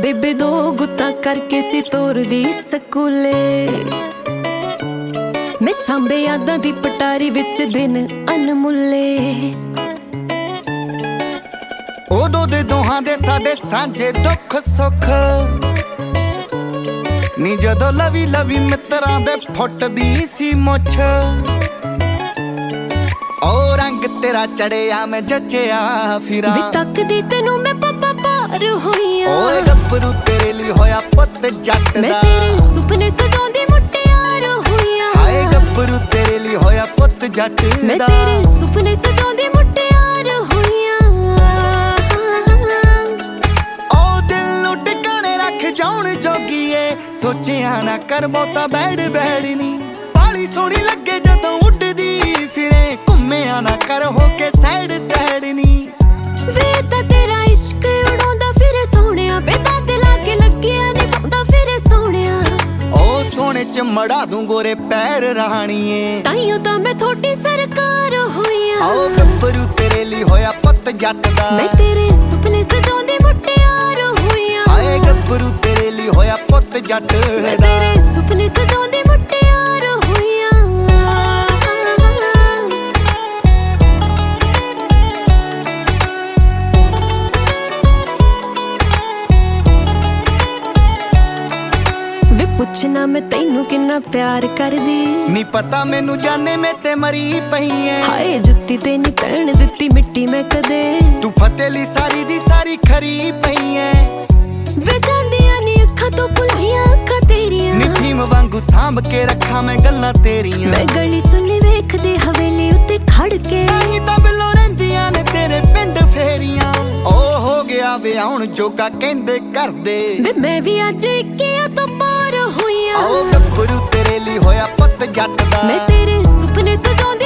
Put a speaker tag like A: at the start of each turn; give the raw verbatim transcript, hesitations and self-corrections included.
A: ਬੇਬੇ ਦੋ ਗੁੱਤਾਂ ਕਰਕੇ ਸੀ ਤੋਰਦੀ ਸਕੂਲੇ। ਮੈਂ ਸਾਂਭੇ ਯਾਦਾਂ ਦੀ ਪਟਾਰੀ ਵਿੱਚ ਦਿਨ ਅਨਮੁੱਲੇ।
B: ਉਦੋਂ ਦੇ ਦੋਹਾਂ ਦੇ ਸਾਡੇ ਸਾਂਝੇ ਦੁੱਖ ਸੁੱਖ ਨੀ ਜਦੋਂ ਲਵੀ ਲਵੀ ਮਿੱਤਰਾਂ ਦੇ ਫੁੱਟਦੀ ਸੀ ਮੁੱਛ। ਓ ਰੰਗ ਤੇਰਾ ਚੜਿਆ ਮੈਂ ਜੱਜਿਆ ਫਿਰਾਂ
A: ਵੀ ਤੱਕਦੀ ਤੈਨੂੰ ਮੈਂ ਪਾਪਾ ਪਾਰ ਹੋਈਆਂ।
B: ਓਏ ਗੱਭਰੂ ਤੇਰੇ ਲਈ ਹੋਇਆ ਪੁੱਤ ਜੱਟ ਦਾ।
A: ਮੈਂ ਤੇਰੇ ਸੁਪਨੇ ਸਜਾਉਂਦੀ ਮੁਟਿਆਰ ਹੋਈਆਂ।
B: ਹਾਏ ਗੱਭਰੂ ਤੇਰੇ ਲਈ ਹੋਇਆ ਪੁੱਤ ਜੱਟ ਦਾ।
A: ਮੈਂ ਤੇਰੇ ਸੁਪਨੇ ਸਜਾਉਂਦੀ ਮੁਟਿਆਰ ਹੋਈਆਂ।
B: ਓ ਦਿਲ ਨੂੰ ਟਿਕਾਣੇ ਰੱਖ ਜਾਉਣ ਜੋਗੀਏ ਸੋਚਿਆ ਨਾ ਕਰ ਬਹੁਤਾ ਬੈੜ ਬੈੜ ਨੀ। ਬਾਲੀ ਸੋਹਣੀ ਲੱਗੇ ਜਦੋਂ ਉੱਡਦੀ ਫਿਰੇ ਘੁੰਮਿਆ ਨਾ ਕਰ ਹੋ ਕੇ ਸੈਡ ਸੈਡ ਨੀ।
A: ਵੇ ਤਾਂ ਤੇਰਾ ਇਸ਼ਕ ਉਡਾਉਂਦਾ ਫਿਰੇ ਸੋਹਣਿਆ। ਬੇਤਾ ਤੇ ਲਾਗੇ ਲੱਗਿਆ ਨੀ ਪਾਉਂਦਾ ਫਿਰੇ ਸੋਹਣਿਆ।
B: ਓ ਸੋਹਣੇ ਚ ਮੜਾ ਦੂੰ ਗੋਰੇ ਪੈਰ ਰਾਣੀਏ।
A: ਤਾਈਓ ਤਾਂ ਮੈਂ ਥੋੜੀ ਸਰਕਾਰ ਹੋਈਆਂ।
B: ਆਓ ਗੱਭਰੂ ਤੇਰੇ ਲਈ ਹੋਇਆ ਪੁੱਤ ਜੱਟ ਦਾ।
A: ਮੈਂ ਤੇਰੇ ਸੁਪਨੇ ਸਜਾਉਂਦੀ ਮੁਟਿਆਰ ਹੋਈਆਂ।
B: ਹਾਏ ਗੱਭਰੂ ਤੇਰੇ ਲਈ ਹੋਇਆ ਪੁੱਤ ਜੱਟ
A: ਮੈਂ
B: ਦਾ।
A: ਤੇਰੇ ਸੁਪਨੇ ਸਜਾਉਂਦੀ ਮੁਟਿਆਰ ਹੋਈਆਂ। ਵੇ ਪੁੱਛਣਾ ਮੈਂ ਤੈਨੂੰ ਕਿੰਨਾ ਪਿਆਰ ਕਰਦੀ।
B: ਨੀ ਪਤਾ ਮੈਨੂੰ ਜਾਣੇ ਮੈਂ ਤੇ ਮਰੀ ਪਈ ਐ।
A: ਹਾਏ ਜੁੱਤੀ ਤੇ ਨੀ ਪੈਣ ਦਿੱਤੀ ਮਿੱਟੀ ਮੈਂ ਕਦੇ।
B: ਤੂੰ ਫਤਿਹ ਲਈ ਸਾਰੀ ਦੀ ਸਾਰੀ ਖਰੀ ਪਈ ਐ।
A: ਵੇ ਜਾਂਦੀਆਂ ਨੀ ਅੱਖਾਂ ਤੋਂ ਭੁਲਾਈਆਂ ਅੱਖਾਂ ਤੇਰੀਆਂ।
B: ਨੀ ਭੀਮ ਵਾਂਗੂ ਸਾਂਭ ਕੇ ਰੱਖਾਂ ਮੈਂ ਗੱਲਾਂ ਤੇਰੀਆਂ।
A: ਮੈਂ ਗਲੀ ਸੁਣੀ ਵੇਖਦੇ ਹਵੇਲੀ ਉੱਤੇ ਖੜ ਕੇ।
B: ਤਾਹੀਂ ਤਾਂ ਬਿੱਲੋਂ ਰਹਿੰਦੀਆਂ ਨੇ ਤੇਰੇ ਪਿੰਡ ਫੇਰੀਆਂ। ਓ ਹੋ ਗਿਆ ਵਿਆਹੁਣ ਜੋਗਾ ਕਹਿੰਦੇ ਕਰਦੇ।
A: ਵੇ ਮੈਂ ਵੀ ਅੱਜ ਇੱਕਿਆਂ ਤੋਂ ਪਾਰ ਹੋਈਆਂ।
B: ਆਓ ਗੱਭਰੂ ਤੇਰੇ ਲਈ ਹੋਇਆ ਪੁੱਤ ਜੱਟ ਦਾ।
A: ਮੈਂ ਤੇਰੇ ਸੁਪਨੇ ਸਜਾਉਂਦੀ